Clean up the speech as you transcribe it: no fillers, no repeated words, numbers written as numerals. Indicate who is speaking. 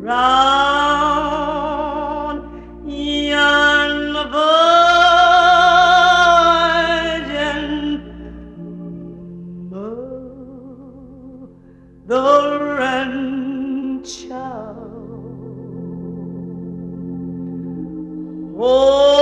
Speaker 1: round yon virgin, oh, the wren child. Oh,